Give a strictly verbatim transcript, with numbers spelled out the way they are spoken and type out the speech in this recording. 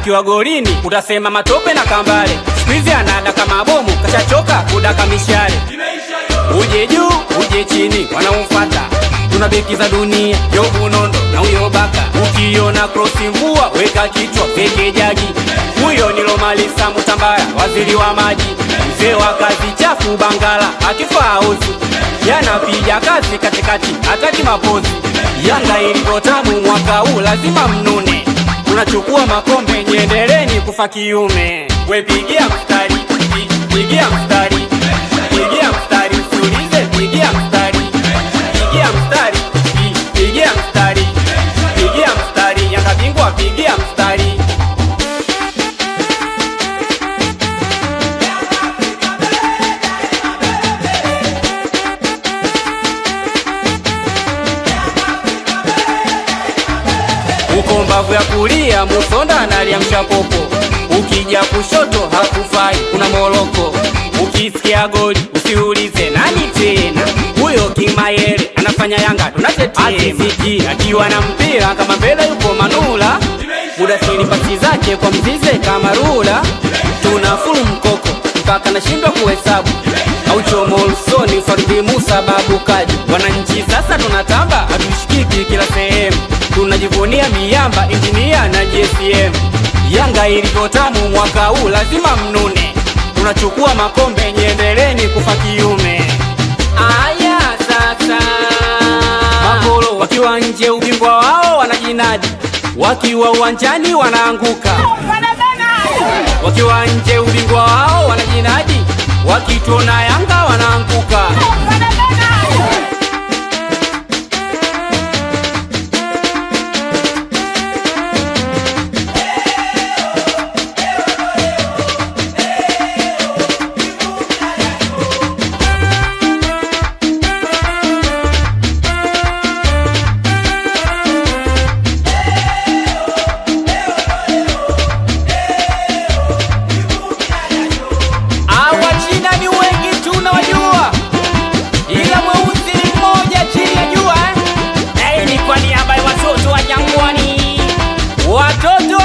akiwa golini utasema matope na kambale. Squeeze anada kama bomu kachachoka kudaka mishale. Uje juu uje chini wanaumfuata. Tuna beki za dunia Yobu Nondo na huyo Baka. Ukiona crossi mvua weka kichwa peke jagi. Huyo ni Lomalisa Mutambara waziri wa maji. Mzee wa kazi chafu Bangala akifaa ozi. Yanapiga kazi katikati hataki mapozi. Yanga ilivyo tamu mwaka huu lazima mnune. Tunachukua makombe nyendeleni kufa kiume. We pigia mstari, pigia mstari, pigia mstari, usiulize pigia mstari. Pigia mstari, pigia mstari, pigia mstari, Yanga bingwa pigia mstari. Uko mbavu ya kulia Musonda analiamsha popo. Ukija kushoto hakufai kuna Moroko. Ukisikia goli usiulize nani tena. Huyo Kimayele anafanya Yanga tunatetea. Asifiki akiwa na mpira kama mbele yuko Manula. Muda sini pasi zake kwa mzize kama rula. Tuna full mkoko mpaka nashindwa kuhesabu. Aucho Molsoni Faridi Musa Babu Kaji. Wananchi sasa tunatamba hatushikiki kila sehemu. Tunajivunia miamba engineer na J C M. Yanga ilivyo tamu mwaka huu lazima mnune. Tunachukua makombe nyendeleni kufa kiume. Aya sasa Makolo wakiwa nje ubingwa wao wanajinadi. Wakiwa uwanjani wanaanguka. Wakiwa nje ubingwa wao wanajinadi. Wakituona Yanga wanaanguka. Watoto